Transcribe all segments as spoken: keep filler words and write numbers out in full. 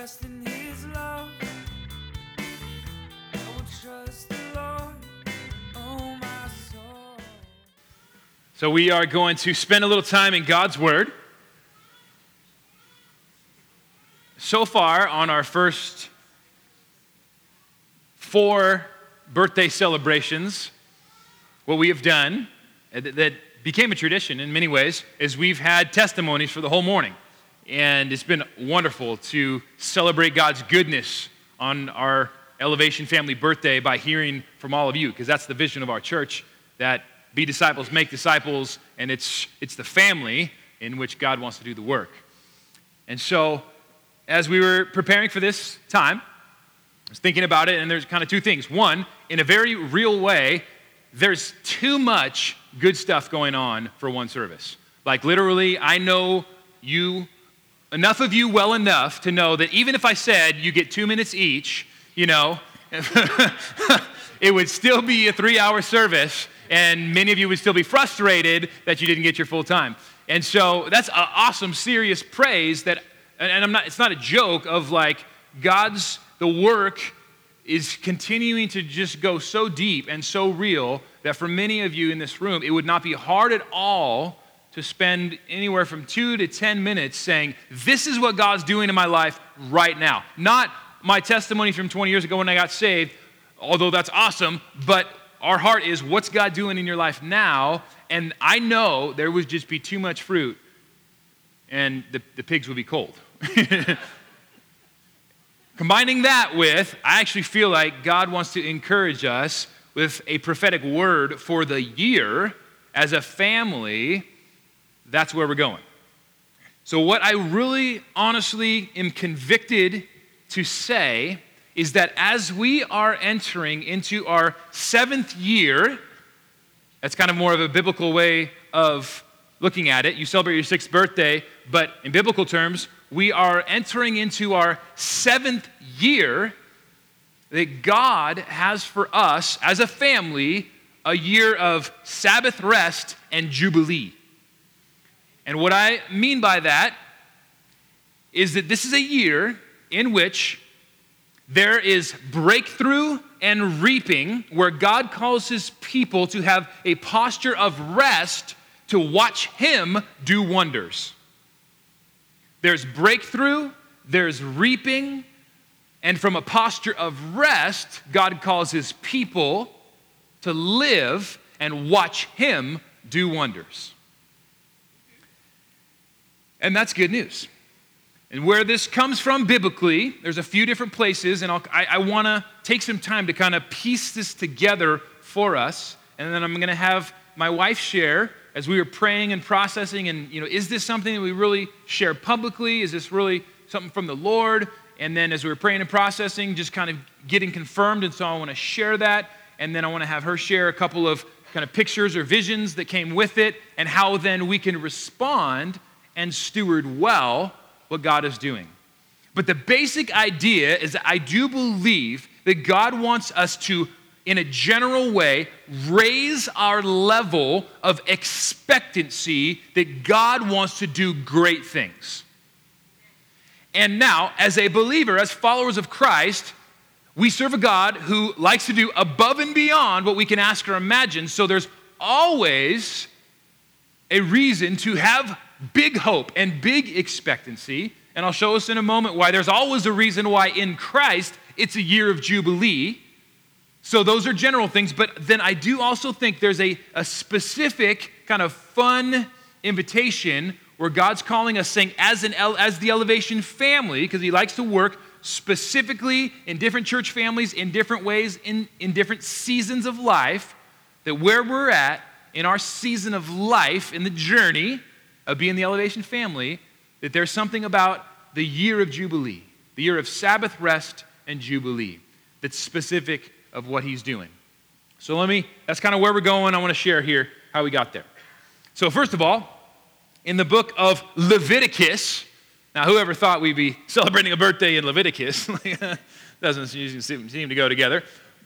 rest in his love. I will trust the Lord, oh my soul. So we are going to spend a little time in God's Word. So far on our first four birthday celebrations, what we have done that became a tradition in many ways is we've had testimonies for the whole morning. And it's been wonderful to celebrate God's goodness on our Elevation family birthday by hearing from all of you, because that's the vision of our church, that be disciples, make disciples, and it's it's the family in which God wants to do the work. And so, as we were preparing for this time, I was thinking about it, and there's kind of two things. One, in a very real way, there's too much good stuff going on for one service. Like literally, I know you, enough of you well enough to know that even if I said you get two minutes each, you know, it would still be a three-hour service, and many of you would still be frustrated that you didn't get your full time. And so that's an awesome, serious praise that, and I'm not, it's not a joke of like God's, the work is continuing to just go so deep and so real that for many of you in this room, it would not be hard at all to spend anywhere from two to ten minutes saying, this is what God's doing in my life right now. Not my testimony from twenty years ago when I got saved, although that's awesome, but our heart is, what's God doing in your life now? And I know there would just be too much fruit and the, the pigs would be cold. Combining that with, I actually feel like God wants to encourage us with a prophetic word for the year as a family. That's where we're going. So what I really honestly am convicted to say is that as we are entering into our seventh year, that's kind of more of a biblical way of looking at it. You celebrate your sixth birthday, but in biblical terms, we are entering into our seventh year that God has for us as a family a year of Sabbath rest and Jubilee. And what I mean by that is that this is a year in which there is breakthrough and reaping, where God calls his people to have a posture of rest to watch him do wonders. There's breakthrough, there's reaping, and from a posture of rest, God calls his people to live and watch him do wonders. And that's good news. And where this comes from biblically, there's a few different places, and I'll, I, I want to take some time to kind of piece this together for us, and then I'm going to have my wife share as we were praying and processing, and you know, is this something that we really share publicly? Is this really something from the Lord? And then as we were praying and processing, just kind of getting confirmed, and so I want to share that, and then I want to have her share a couple of kind of pictures or visions that came with it, and how then we can respond and steward well what God is doing. But the basic idea is that I do believe that God wants us to, in a general way, raise our level of expectancy that God wants to do great things. And now, as a believer, as followers of Christ, we serve a God who likes to do above and beyond what we can ask or imagine. So there's always a reason to have big hope and big expectancy, and I'll show us in a moment why there's always a reason why in Christ it's a year of Jubilee. So those are general things, but then I do also think there's a, a specific kind of fun invitation where God's calling us, saying as, an, as the Elevation family, because he likes to work specifically in different church families in different ways, in, in different seasons of life, that where we're at in our season of life, in the journey of being the Elevation family, that there's something about the year of Jubilee, the year of Sabbath rest and Jubilee, that's specific of what he's doing. So let me, that's kind of where we're going. I want to share here how we got there. So first of all, in the book of Leviticus, now whoever thought we'd be celebrating a birthday in Leviticus, doesn't seem to go together,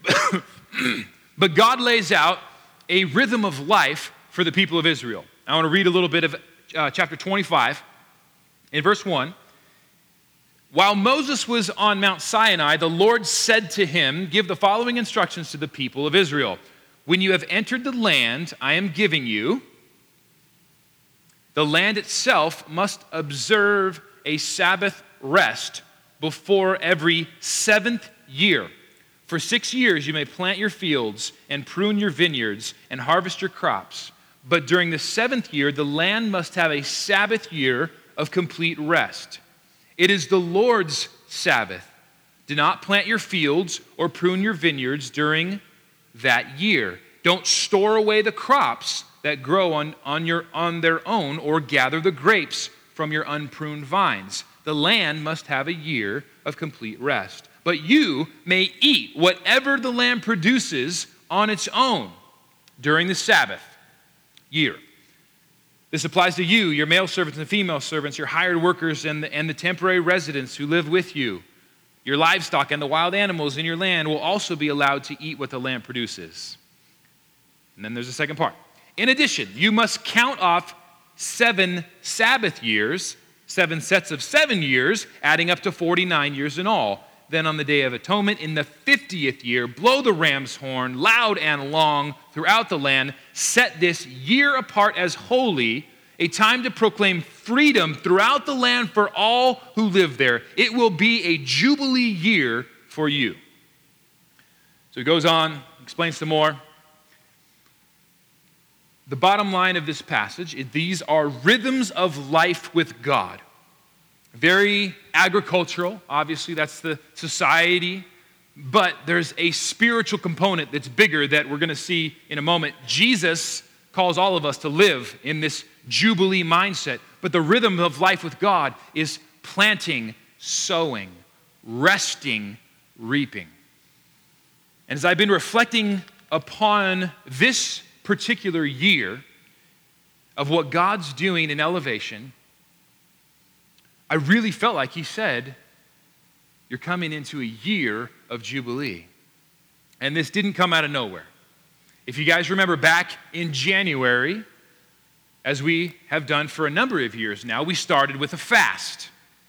but God lays out a rhythm of life for the people of Israel. I want to read a little bit of Uh, chapter twenty-five, in verse one, While Moses was on Mount Sinai, the Lord said to him, "Give the following instructions to the people of Israel. When you have entered the land I am giving you, the land itself must observe a Sabbath rest before every seventh year. For six years you may plant your fields and prune your vineyards and harvest your crops. But during the seventh year, the land must have a Sabbath year of complete rest. It is the Lord's Sabbath. Do not plant your fields or prune your vineyards during that year. Don't store away the crops that grow on, on, your, on their own, or gather the grapes from your unpruned vines. The land must have a year of complete rest. But you may eat whatever the land produces on its own during the Sabbath year." This applies to you, your male servants and female servants, your hired workers and the, and the temporary residents who live with you. Your livestock and the wild animals in your land will also be allowed to eat what the land produces. And then there's a second part. In addition, you must count off seven Sabbath years, seven sets of seven years, adding up to forty-nine years in all. Then on the Day of Atonement, in the fiftieth year, blow the ram's horn loud and long throughout the land. Set this year apart as holy, a time to proclaim freedom throughout the land for all who live there. It will be a jubilee year for you. So he goes on, explains some more. The bottom line of this passage is these are rhythms of life with God. Very agricultural, obviously that's the society, but there's a spiritual component that's bigger that we're going to see in a moment. Jesus calls all of us to live in this jubilee mindset, but the rhythm of life with God is planting, sowing, resting, reaping. And as I've been reflecting upon this particular year of what God's doing in Elevation, I really felt like he said, you're coming into a year of Jubilee. And this didn't come out of nowhere. If you guys remember back in January, as we have done for a number of years now, we started with a fast.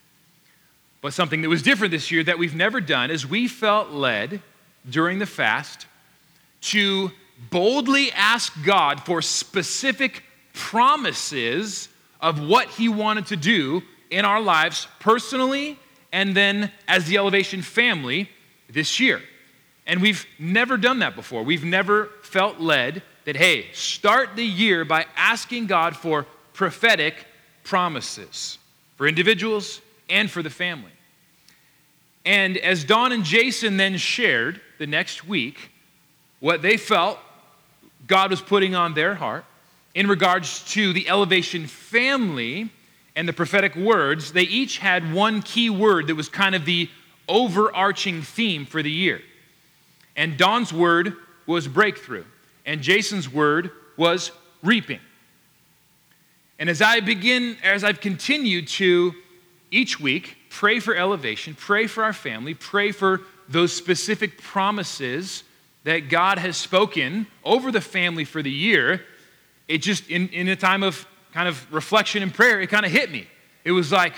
But something that was different this year that we've never done is we felt led during the fast to boldly ask God for specific promises of what he wanted to do in our lives personally and then as the Elevation family this year. And we've never done that before. We've never felt led that, hey, start the year by asking God for prophetic promises for individuals and for the family. And as Dawn and Jason then shared the next week what they felt God was putting on their heart in regards to the Elevation family and the prophetic words, they each had one key word that was kind of the overarching theme for the year. And Dawn's word was breakthrough, and Jason's word was reaping. And as I begin, as I've continued to each week pray for Elevation, pray for our family, pray for those specific promises that God has spoken over the family for the year, it just, in, in a time of kind of reflection and prayer, it kind of hit me. It was like,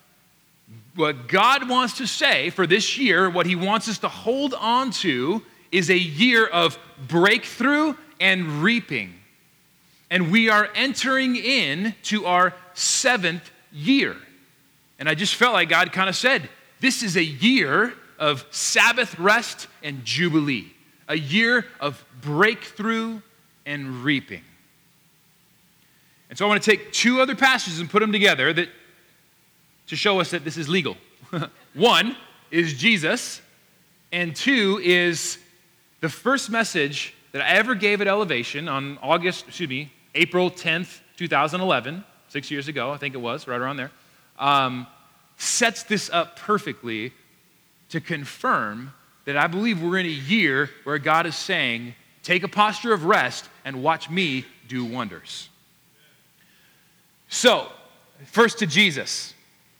what God wants to say for this year, what he wants us to hold on to is a year of breakthrough and reaping. And we are entering in to our seventh year. And I just felt like God kind of said, this is a year of Sabbath rest and jubilee, a year of breakthrough and reaping. And so I want to take two other passages and put them together that to show us that this is legal. One is Jesus, and two is the first message that I ever gave at Elevation on August, excuse me, April tenth, twenty eleven, six years ago, I think it was, right around there, um, sets this up perfectly to confirm that I believe we're in a year where God is saying, take a posture of rest and watch me do wonders. So, first to Jesus.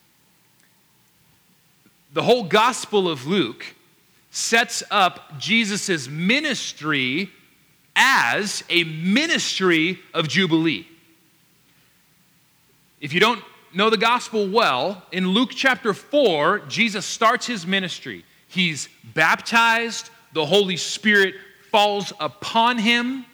The whole Gospel of Luke sets up Jesus' ministry as a ministry of Jubilee. If you don't know the gospel well, in Luke chapter four, Jesus starts his ministry. He's baptized, the Holy Spirit falls upon him.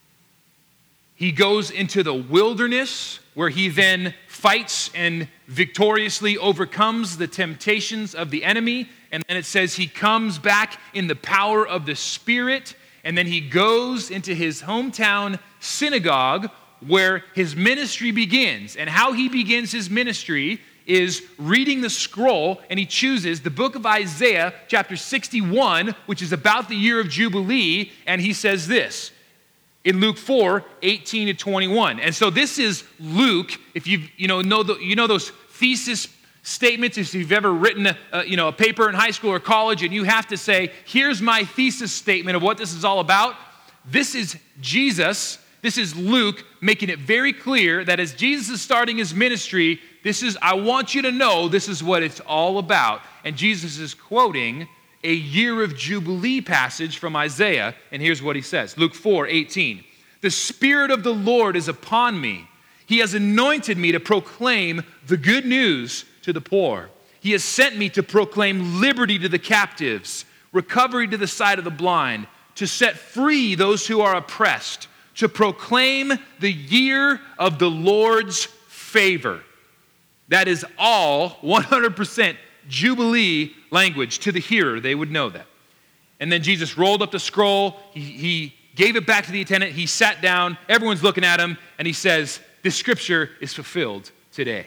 He goes into the wilderness where he then fights and victoriously overcomes the temptations of the enemy. And then it says he comes back in the power of the Spirit. And then he goes into his hometown synagogue where his ministry begins. And how he begins his ministry is reading the scroll, and he chooses the book of Isaiah, chapter sixty-one, which is about the year of Jubilee, and he says this in Luke four, eighteen to twenty-one. And so this is Luke, if you you know know the, you know those thesis statements, if you've ever written a, a, you know, a paper in high school or college, and you have to say, here's my thesis statement of what this is all about. This is Jesus, this is Luke, making it very clear that as Jesus is starting his ministry, this is, I want you to know this is what it's all about. And Jesus is quoting a year of Jubilee passage from Isaiah, and here's what he says. Luke four, eighteen. The Spirit of the Lord is upon me. He has anointed me to proclaim the good news to the poor. He has sent me to proclaim liberty to the captives, recovery to the sight of the blind, to set free those who are oppressed, to proclaim the year of the Lord's favor. That is all one hundred percent Jubilee language. To the hearer, they would know that. And then Jesus rolled up the scroll. He, he gave it back to the attendant. He sat down. Everyone's looking at him. And he says, this scripture is fulfilled today.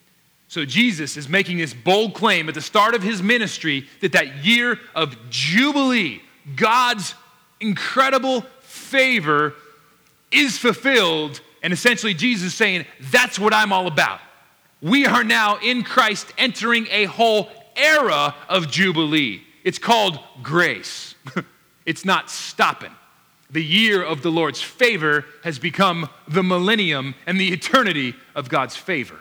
So Jesus is making this bold claim at the start of his ministry that that year of Jubilee, God's incredible favor, is fulfilled. And essentially Jesus is saying, that's what I'm all about. We are now in Christ entering a whole era of Jubilee. It's called grace. It's not stopping. The year of the Lord's favor has become the millennium and the eternity of God's favor.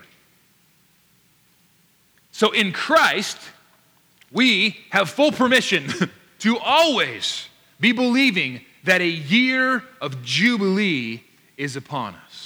So in Christ, we have full permission to always be believing that a year of Jubilee is upon us.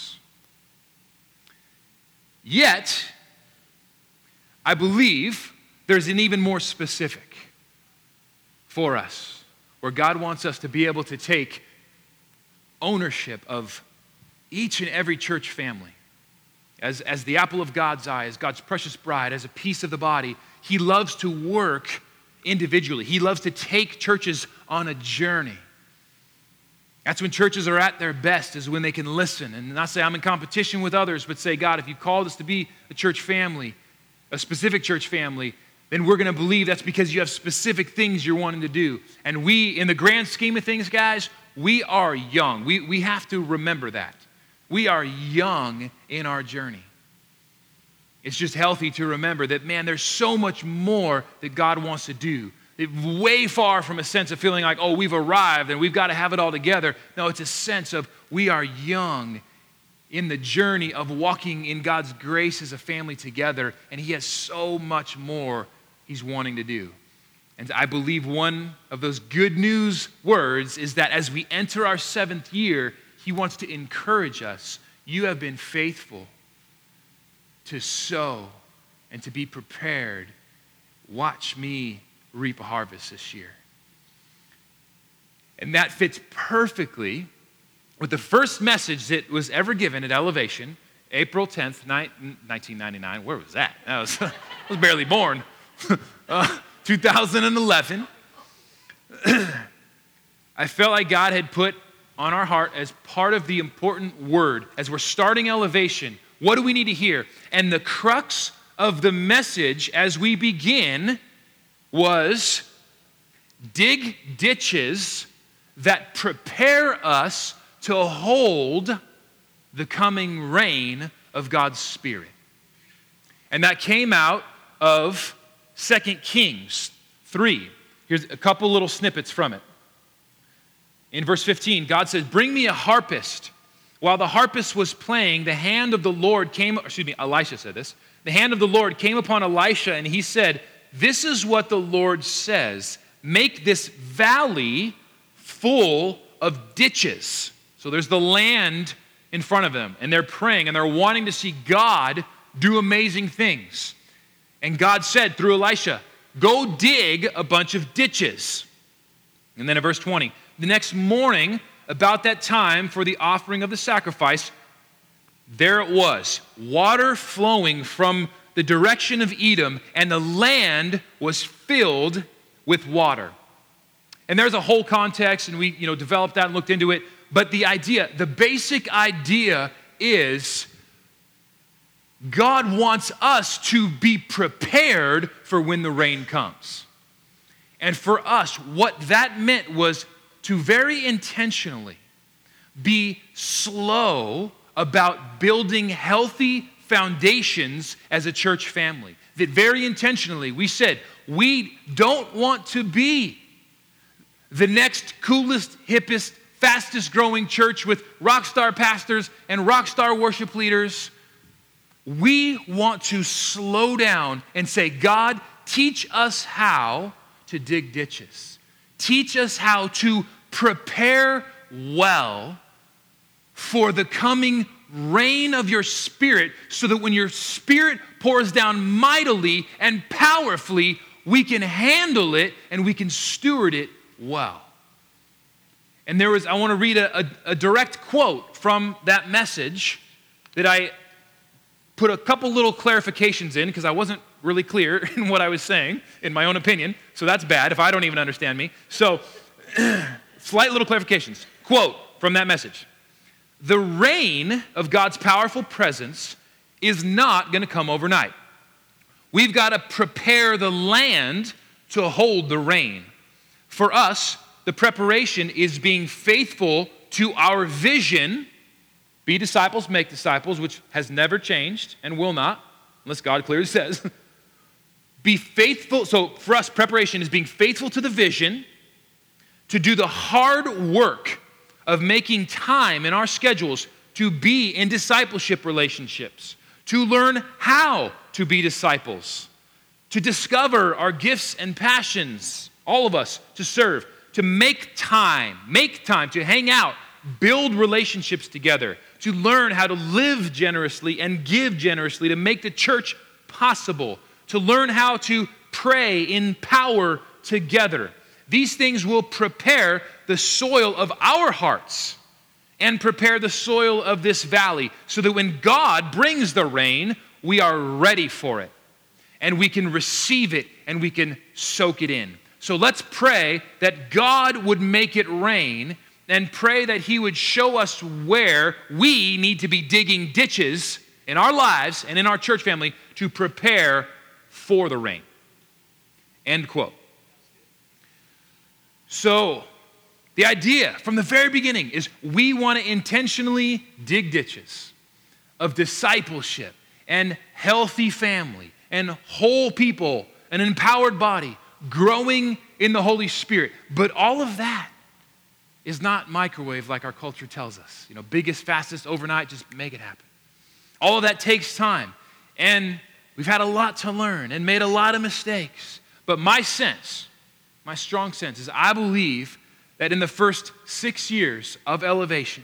Yet, I believe there's an even more specific for us, where God wants us to be able to take ownership of each and every church family. As, as the apple of God's eye, as God's precious bride, as a piece of the body, he loves to work individually. He loves to take churches on a journey. That's when churches are at their best, is when they can listen and not say, I'm in competition with others, but say, God, if you called us to be a church family, a specific church family, then we're going to believe that's because you have specific things you're wanting to do. And we, in the grand scheme of things, guys, we are young. We, we have to remember that. We are young in our journey. It's just healthy to remember that, man, there's so much more that God wants to do. Way far from a sense of feeling like, oh, we've arrived and we've got to have it all together. No, it's a sense of we are young in the journey of walking in God's grace as a family together, and he has so much more he's wanting to do. And I believe one of those good news words is that as we enter our seventh year, he wants to encourage us. You have been faithful to sow and to be prepared. Watch me reap a harvest this year. And that fits perfectly with the first message that was ever given at Elevation, April tenth, nineteen ninety-nine. Where was that? I was, I was barely born. uh, two thousand eleven. I felt like God had put on our heart as part of the important word, as we're starting Elevation, what do we need to hear? And the crux of the message as we begin was dig ditches that prepare us to hold the coming reign of God's Spirit. And that came out of Second Kings three. Here's a couple little snippets from it. In verse fifteen, God says, bring me a harpist. While the harpist was playing, the hand of the Lord came, excuse me, Elisha said this. The hand of the Lord came upon Elisha, and he said, this is what the Lord says. Make this valley full of ditches. So there's the land in front of them, and they're praying, and they're wanting to see God do amazing things. And God said through Elisha, go dig a bunch of ditches. And then in verse twenty, the next morning, about that time for the offering of the sacrifice, there it was, water flowing from the direction of Edom, and the land was filled with water. And there's a whole context, and we you know, developed that and looked into it. But the idea, the basic idea is God wants us to be prepared for when the rain comes. And for us, what that meant was to very intentionally be slow about building healthy foundations as a church family. That very intentionally we said, we don't want to be the next coolest, hippest, fastest growing church with rock star pastors and rock star worship leaders. We want to slow down and say, God, teach us how to dig ditches. Teach us how to prepare well for the coming rain of your Spirit, so that when your Spirit pours down mightily and powerfully, we can handle it and we can steward it well. And there was, I want to read a, a, a direct quote from that message that I put a couple little clarifications in because I wasn't really clear in what I was saying, in my own opinion. So that's bad if I don't even understand me. So, slight little clarifications. Quote from that message. The rain of God's powerful presence is not going to come overnight. We've got to prepare the land to hold the rain. For us, the preparation is being faithful to our vision, be disciples, make disciples, which has never changed and will not, unless God clearly says. Be faithful. So for us, preparation is being faithful to the vision, to do the hard work of making time in our schedules to be in discipleship relationships, to learn how to be disciples, to discover our gifts and passions, all of us, to serve, to make time, make time to hang out, build relationships together, to learn how to live generously and give generously, to make the church possible, to learn how to pray in power together. These things will prepare the soil of our hearts and prepare the soil of this valley so that when God brings the rain, we are ready for it and we can receive it and we can soak it in. So let's pray that God would make it rain and pray that He would show us where we need to be digging ditches in our lives and in our church family to prepare for the rain. End quote. So, the idea from the very beginning is we want to intentionally dig ditches of discipleship and healthy family and whole people, an empowered body, growing in the Holy Spirit. But all of that is not microwave like our culture tells us. You know, biggest, fastest, overnight, just make it happen. All of that takes time. And we've had a lot to learn and made a lot of mistakes. But my sense, my strong sense is I believe that in the first six years of Elevation,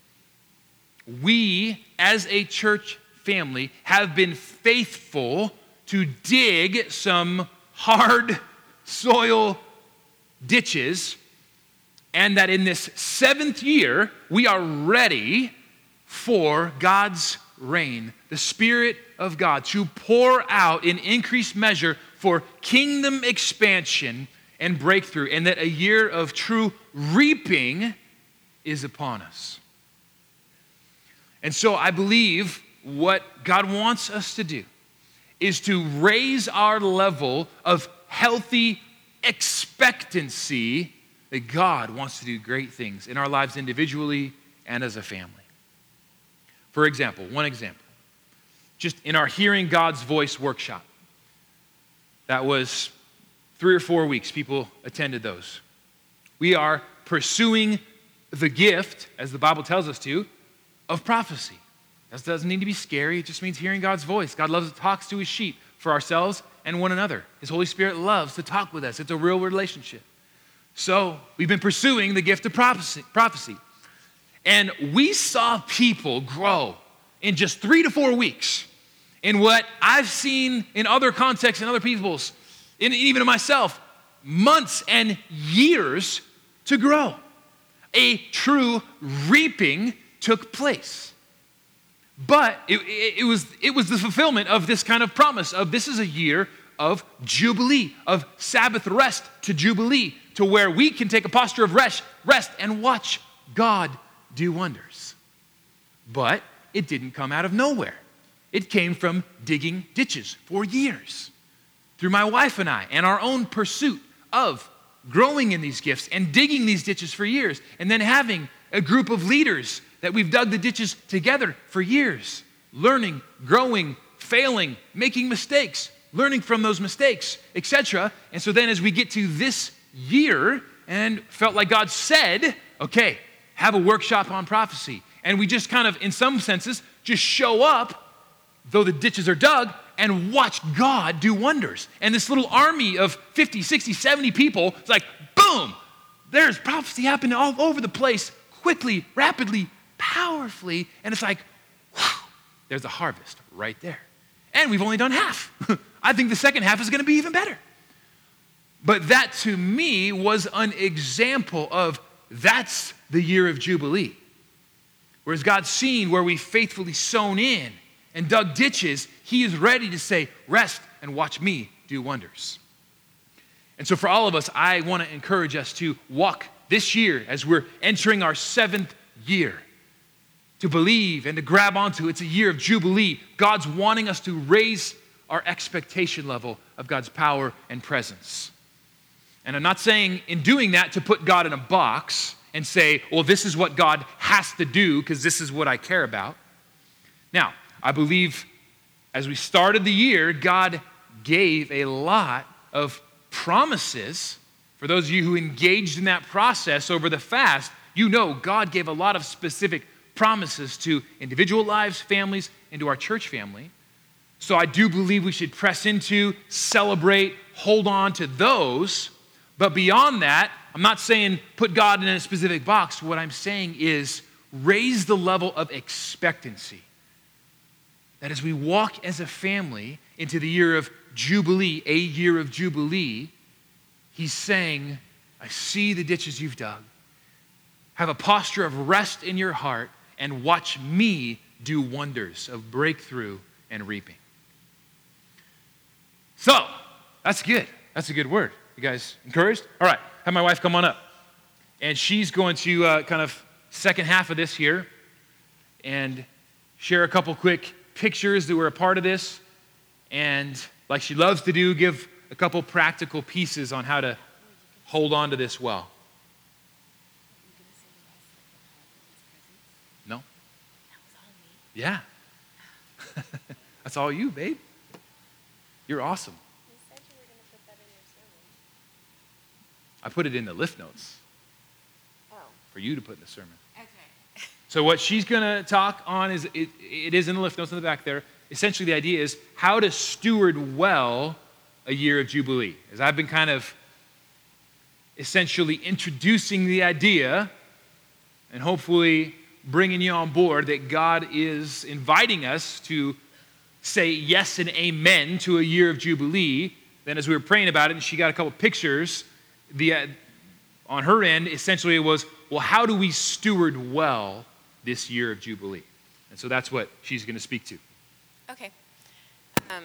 we as a church family have been faithful to dig some hard soil ditches, and that in this seventh year, we are ready for God's rain, the Spirit of God, to pour out in increased measure for kingdom expansion and breakthrough, and that a year of true reaping is upon us. And so I believe what God wants us to do is to raise our level of healthy expectancy that God wants to do great things in our lives individually and as a family. For example, one example, just in our Hearing God's Voice workshop, that was three or four weeks, people attended those. We are pursuing the gift, as the Bible tells us to, of prophecy. That doesn't need to be scary. It just means hearing God's voice. God loves to talk to His sheep for ourselves and one another. His Holy Spirit loves to talk with us. It's a real relationship. So we've been pursuing the gift of prophecy. prophecy. And we saw people grow in just three to four weeks in what I've seen in other contexts and other people's, and even in myself, months and years to grow. A true reaping took place. But it, it, it, was, it was the fulfillment of this kind of promise of this is a year of Jubilee, of Sabbath rest to Jubilee, to where we can take a posture of rest, rest and watch God do wonders. But it didn't come out of nowhere. It came from digging ditches for years through my wife and I and our own pursuit of growing in these gifts and digging these ditches for years, and then having a group of leaders that we've dug the ditches together for years, learning, growing, failing, making mistakes, learning from those mistakes, et cetera. And so then as we get to this year and felt like God said, okay, have a workshop on prophecy. And we just kind of, in some senses, just show up, though the ditches are dug, and watch God do wonders. And this little army of fifty, sixty, seventy people, it's like, boom, there's prophecy happening all over the place, quickly, rapidly, powerfully. And it's like, whew, there's a harvest right there. And we've only done half. I think the second half is going to be even better. But that to me was an example of that's the year of Jubilee. Whereas God's seen where we faithfully sown in and dug ditches, he is ready to say, rest and watch me do wonders. And so for all of us, I want to encourage us to walk this year as we're entering our seventh year, to believe and to grab onto. It's a year of Jubilee. God's wanting us to raise our expectation level of God's power and presence. And I'm not saying in doing that to put God in a box and say, well, this is what God has to do because this is what I care about. Now, I believe as we started the year, God gave a lot of promises. For those of you who engaged in that process over the fast, you know God gave a lot of specific promises to individual lives, families, and to our church family. So I do believe we should press into, celebrate, hold on to those. But beyond that, I'm not saying put God in a specific box. What I'm saying is raise the level of expectancy. That as we walk as a family into the year of Jubilee, a year of Jubilee, he's saying, I see the ditches you've dug. Have a posture of rest in your heart and watch me do wonders of breakthrough and reaping. So, that's good. That's a good word. You guys encouraged? All right, have my wife come on up. And she's going to uh, kind of second half of this here and share a couple quick pictures that were a part of this. And like she loves to do, give a couple practical pieces on how to hold on to this well. No? Yeah. That's all you, babe. You're awesome. You said you were going to put that in your sermon. I put it in the lift notes Oh. for you to put in the sermon. Okay. So what she's going to talk on is, it, it is in the lift notes in the back there. Essentially the idea is how to steward well a year of Jubilee. As I've been kind of essentially introducing the idea and hopefully bringing you on board that God is inviting us to say yes and amen to a year of Jubilee. Then as we were praying about it, and she got a couple pictures, the uh, on her end, essentially it was, well, how do we steward well this year of Jubilee? And so that's what she's going to speak to. Okay. Um,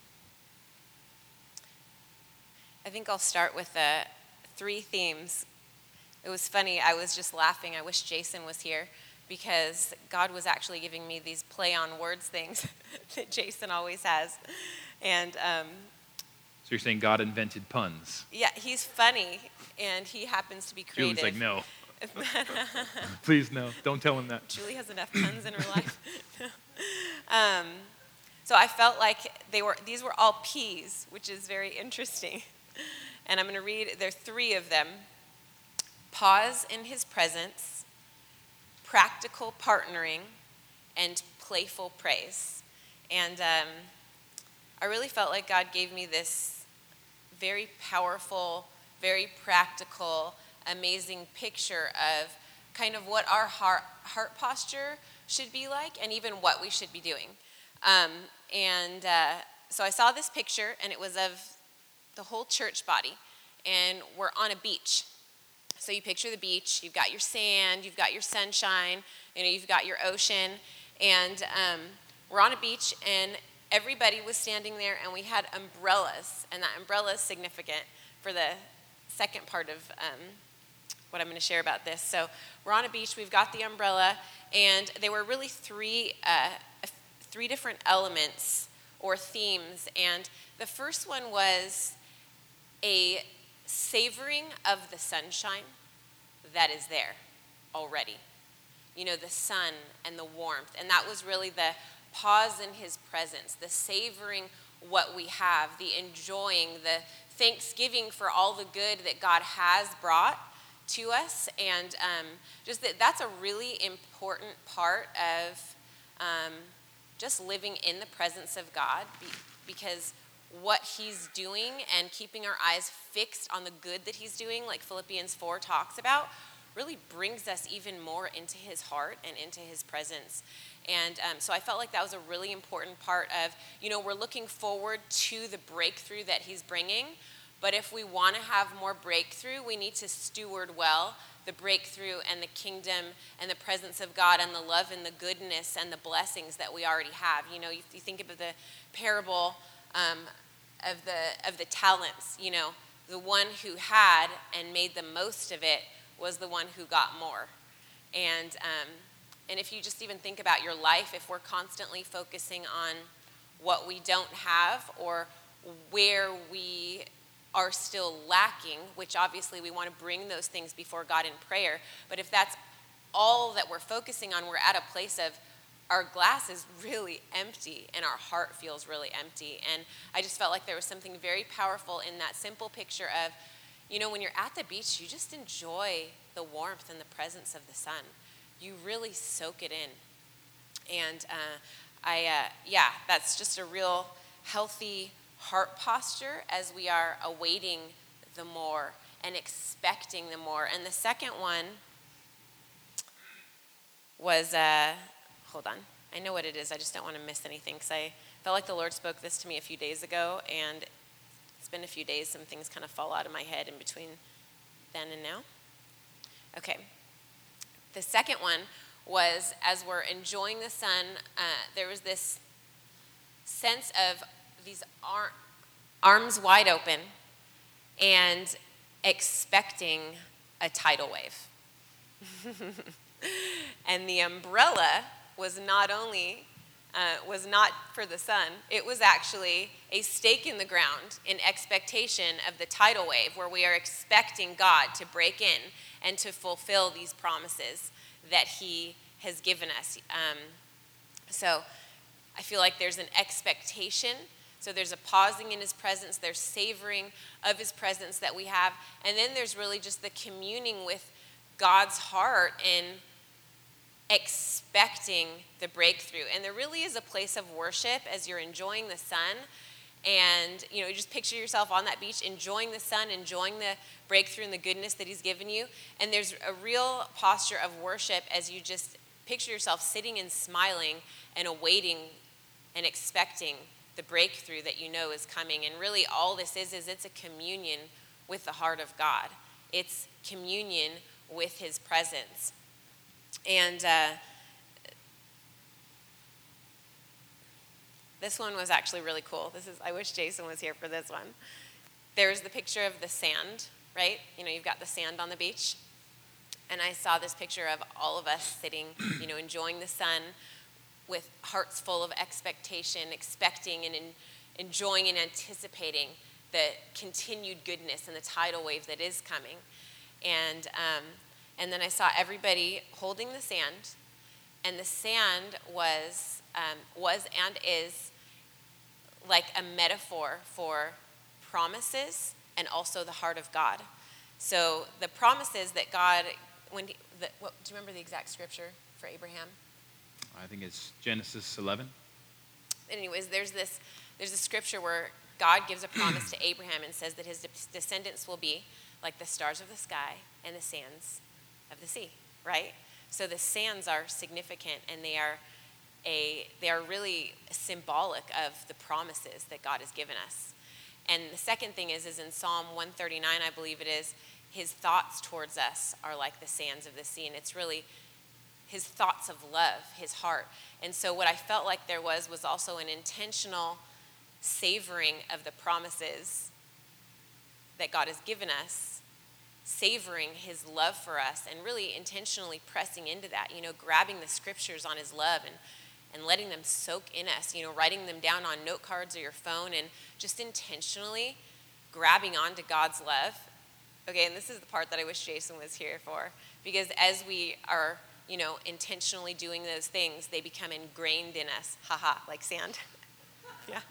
I think I'll start with the three themes. It was funny. I was just laughing. I wish Jason was here because God was actually giving me these play on words things that Jason always has. And um, So you're saying God invented puns? yeah, he's funny and he happens to be creative. Julie's like, no. Please, no. Don't tell him that. Julie has enough puns in her life. um, so I felt like they were; these were all P's, which is very interesting. And I'm going to read. There are three of them: pause in His presence, practical partnering, and playful praise. And um, I really felt like God gave me this very powerful, very practical, amazing picture of kind of what our heart, heart posture should be like and even what we should be doing. Um, and uh, so I saw this picture, and it was of the whole church body, and we're on a beach. So you picture the beach, you've got your sand, you've got your sunshine, you know, you've got your ocean, and um, we're on a beach, and everybody was standing there, and we had umbrellas, and that umbrella is significant for the second part of um, what I'm going to share about this. So we're on a beach, we've got the umbrella, and they were really three, uh, three different elements or themes, and the first one was a savoring of the sunshine that is there already. You know, the sun and the warmth, and that was really the pause in his presence, the savoring what we have, the enjoying, the thanksgiving for all the good that God has brought to us, and um, just that that's a really important part of um, just living in the presence of God, be, because what he's doing and keeping our eyes fixed on the good that he's doing, like Philippians four talks about, really brings us even more into his heart and into his presence. And um, so I felt like that was a really important part of, you know, we're looking forward to the breakthrough that he's bringing, but if we want to have more breakthrough, we need to steward well the breakthrough and the kingdom and the presence of God and the love and the goodness and the blessings that we already have. You know, you, you think of the parable um, of the of the talents, you know, the one who had and made the most of it was the one who got more. And um, and if you just even think about your life, if we're constantly focusing on what we don't have or where we are still lacking, which obviously we want to bring those things before God in prayer, but if that's all that we're focusing on, we're at a place of our glass is really empty and our heart feels really empty. And I just felt like there was something very powerful in that simple picture of, you know, when you're at the beach, you just enjoy the warmth and the presence of the sun. You really soak it in. And uh, I, uh, yeah, that's just a real healthy heart posture as we are awaiting the more and expecting the more. And the second one was, uh, hold on, I know what it is, I just don't want to miss anything, because I felt like the Lord spoke this to me a few days ago, and it's been a few days, some things kind of fall out of my head in between then and now. Okay, the second one was, as we're enjoying the sun, uh, there was this sense of these ar- arms wide open and expecting a tidal wave. And the umbrella was not only, uh, was not for the sun, it was actually a stake in the ground in expectation of the tidal wave, where we are expecting God to break in and to fulfill these promises that he has given us. Um, so I feel like there's an expectation. So there's a pausing in his presence, there's savoring of his presence that we have, and then there's really just the communing with God's heart in expecting the breakthrough. And there really is a place of worship as you're enjoying the sun, and you know, you just picture yourself on that beach enjoying the sun, enjoying the breakthrough and the goodness that he's given you. And there's a real posture of worship as you just picture yourself sitting and smiling and awaiting and expecting the breakthrough that you know is coming. And really all this is, is it's a communion with the heart of God. It's communion with his presence. And uh, this one was actually really cool. This is, I wish Jason was here for this one. There's the picture of the sand, right? You know, you've got the sand on the beach. And I saw this picture of all of us sitting, you know, enjoying the sun with hearts full of expectation, expecting and in, enjoying and anticipating the continued goodness and the tidal wave that is coming. And um, and then I saw everybody holding the sand, and the sand was um, was and is like a metaphor for promises and also the heart of God. So the promises that God, when he, the, what, do you remember the exact scripture for Abraham? I think it's Genesis eleven. Anyways, there's this there's a scripture where God gives a promise to Abraham and says that his de- descendants will be like the stars of the sky and the sands of the sea, right? So the sands are significant, and they are a, they are really symbolic of the promises that God has given us. And the second thing is, is in Psalm one thirty-nine, I believe it is, his thoughts towards us are like the sands of the sea. And it's really his thoughts of love, his heart. And so what I felt like there was, was also an intentional savoring of the promises that God has given us, savoring his love for us, and really intentionally pressing into that, you know, grabbing the scriptures on his love and, and letting them soak in us, you know, writing them down on note cards or your phone and just intentionally grabbing onto God's love. Okay, and this is the part that I wish Jason was here for, because as we are, you know, intentionally doing those things, they become ingrained in us. Haha, like sand. Yeah.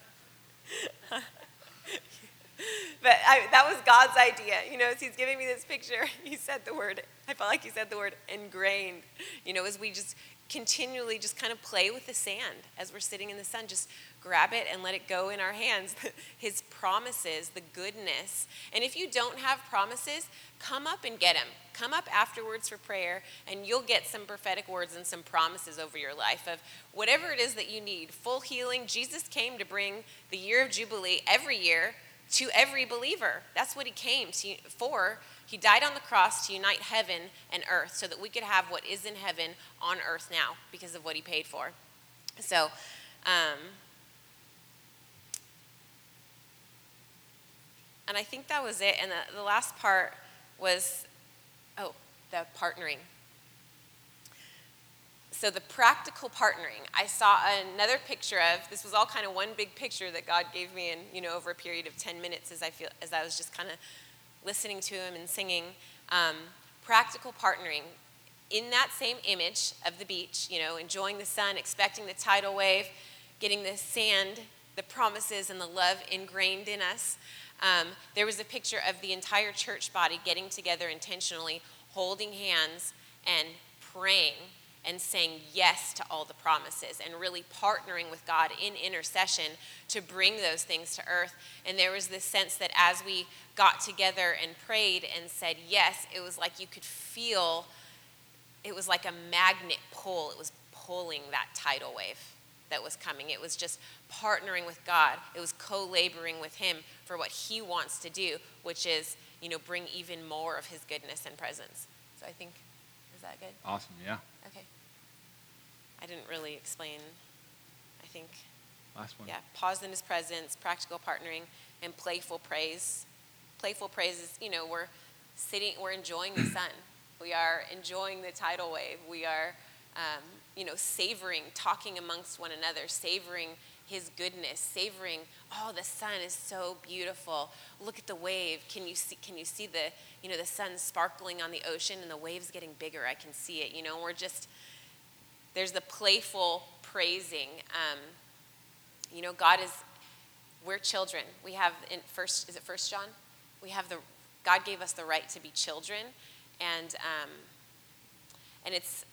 But I, that was God's idea. You know, as he's giving me this picture, he said the word, I felt like he said the word ingrained. You know, as we just continually just kind of play with the sand as we're sitting in the sun, just grab it and let it go in our hands. His promises, the goodness. And if you don't have promises, come up and get them. Come up afterwards for prayer, and you'll get some prophetic words and some promises over your life of whatever it is that you need. Full healing. Jesus came to bring the year of Jubilee every year to every believer. That's what he came to, for. He died on the cross to unite heaven and earth so that we could have what is in heaven on earth now because of what he paid for. So, um, and I think that was it. And the, the last part was, oh, the partnering. So the practical partnering, I saw another picture of, this was all kind of one big picture that God gave me in, you know, over a period of ten minutes as I feel, as I was just kind of listening to him and singing. Um, practical partnering. In that same image of the beach, you know, enjoying the sun, expecting the tidal wave, getting the sand, the promises and the love ingrained in us. Um, there was a picture of the entire church body getting together intentionally, holding hands and praying and saying yes to all the promises and really partnering with God in intercession to bring those things to earth. And there was this sense that as we got together and prayed and said yes, it was like you could feel, it was like a magnet pull. It was pulling that tidal wave that was coming. It was just partnering with God. It was co-laboring with him for what he wants to do, which is, you know, bring even more of his goodness and presence. So I think, is that good? Awesome, yeah. Okay. I didn't really explain, I think. Last one. Yeah, pause in his presence, practical partnering, and playful praise. Playful praise is, you know, we're sitting, we're enjoying the sun. We are enjoying the tidal wave. We are, um, you know, savoring, talking amongst one another, savoring his goodness, savoring, oh, the sun is so beautiful. Look at the wave. Can you see, can you see the, you know, the sun sparkling on the ocean and the waves getting bigger? I can see it. You know, we're just, there's the playful praising. Um, you know, God is, we're children. We have in first, is it First John? We have the, God gave us the right to be children. And, um, and it's,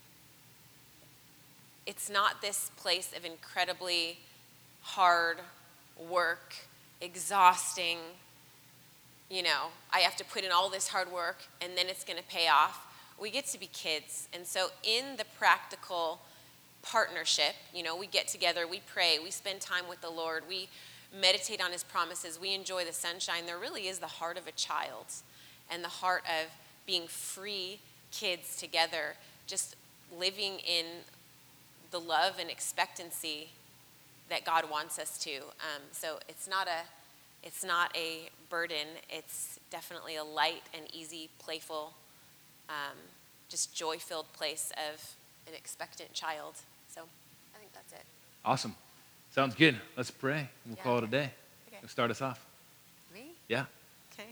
it's not this place of incredibly hard work, exhausting, you know, I have to put in all this hard work and then it's going to pay off. We get to be kids. And so in the practical partnership, you know, we get together, we pray, we spend time with the Lord, we meditate on his promises, we enjoy the sunshine. There really is the heart of a child and the heart of being free kids together, just living in the love and expectancy that God wants us to. Um, so it's not a, it's not a burden. It's definitely a light and easy, playful, um, just joy-filled place of an expectant child. So I think that's it. Awesome. Sounds good. Let's pray. We'll Yeah. call it a day. Okay. We'll start us off. Me? Yeah. Okay.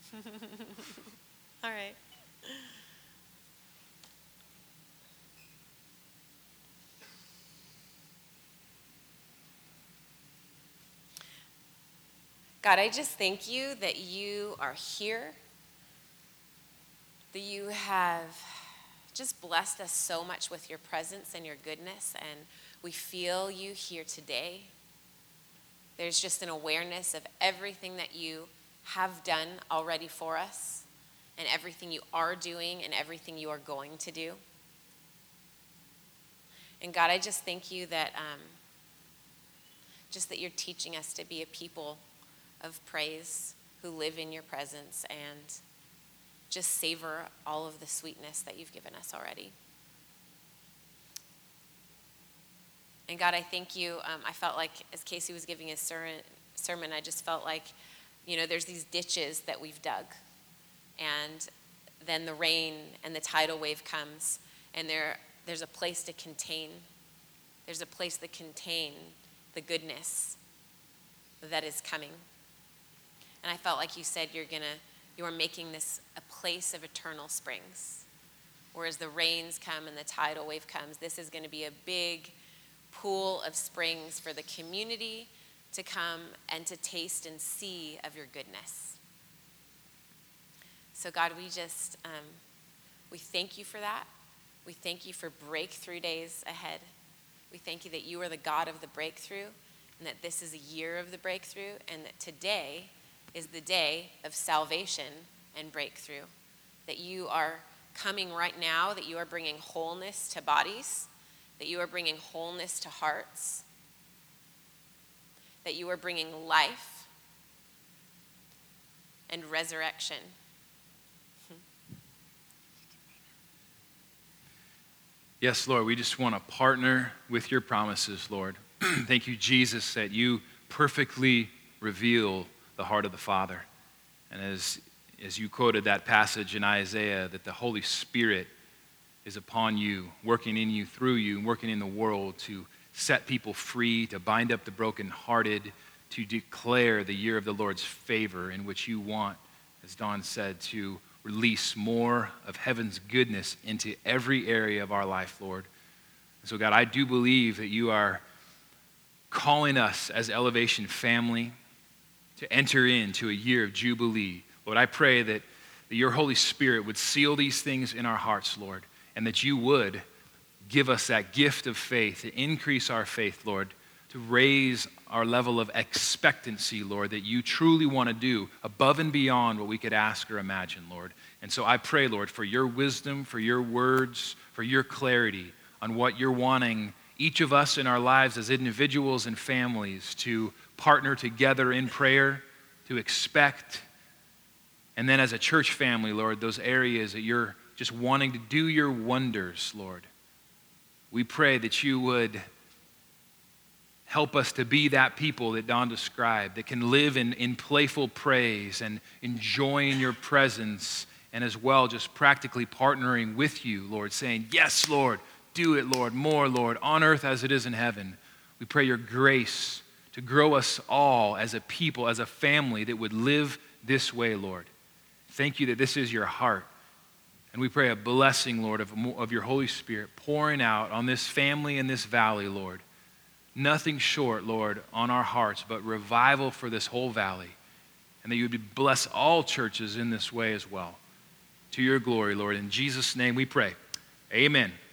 All right. God, I just thank you that you are here, that you have just blessed us so much with your presence and your goodness, and we feel you here today. There's just an awareness of everything that you have done already for us, and everything you are doing, and everything you are going to do. And God, I just thank you that um, just that you're teaching us to be a people of praise who live in your presence and just savor all of the sweetness that you've given us already. And God, I thank you. Um, I felt like as Casey was giving his ser- sermon, I just felt like, you know, there's these ditches that we've dug. And then the rain and the tidal wave comes, and there there's a place to contain. There's a place to contain the goodness that is coming. And I felt like you said you're gonna, you are making this a place of eternal springs. Whereas the rains come and the tidal wave comes, this is gonna be a big pool of springs for the community to come and to taste and see of your goodness. So God, we just, um, we thank you for that. We thank you for breakthrough days ahead. We thank you that you are the God of the breakthrough and that this is a year of the breakthrough and that today is the day of salvation and breakthrough. That you are coming right now, that you are bringing wholeness to bodies, that you are bringing wholeness to hearts, that you are bringing life and resurrection. Yes, Lord, we just want to partner with your promises, Lord. Thank you, Jesus, that you perfectly reveal the heart of the Father. And as, as you quoted that passage in Isaiah, that the Holy Spirit is upon you, working in you, through you, working in the world to set people free, to bind up the brokenhearted, to declare the year of the Lord's favor in which you want, as Don said, to release more of heaven's goodness into every area of our life, Lord. And so, God, I do believe that you are calling us as Elevation family to enter into a year of Jubilee. Lord, I pray that, that your Holy Spirit would seal these things in our hearts, Lord, and that you would give us that gift of faith, to increase our faith, Lord, to raise our level of expectancy, Lord, that you truly want to do above and beyond what we could ask or imagine, Lord. And so I pray, Lord, for your wisdom, for your words, for your clarity on what you're wanting each of us in our lives as individuals and families to partner together in prayer, to expect, and then as a church family, Lord, those areas that you're just wanting to do your wonders, Lord. We pray that you would help us to be that people that Don described, that can live in, in playful praise and enjoying your presence, and as well just practically partnering with you, Lord, saying, yes, Lord, do it, Lord, more, Lord, on earth as it is in heaven. We pray your grace to grow us all as a people, as a family that would live this way, Lord. Thank you that this is your heart. And we pray a blessing, Lord, of, of your Holy Spirit pouring out on this family in this valley, Lord. Nothing short, Lord, on our hearts, but revival for this whole valley. And that you would bless all churches in this way as well. To your glory, Lord. In Jesus' name we pray. Amen.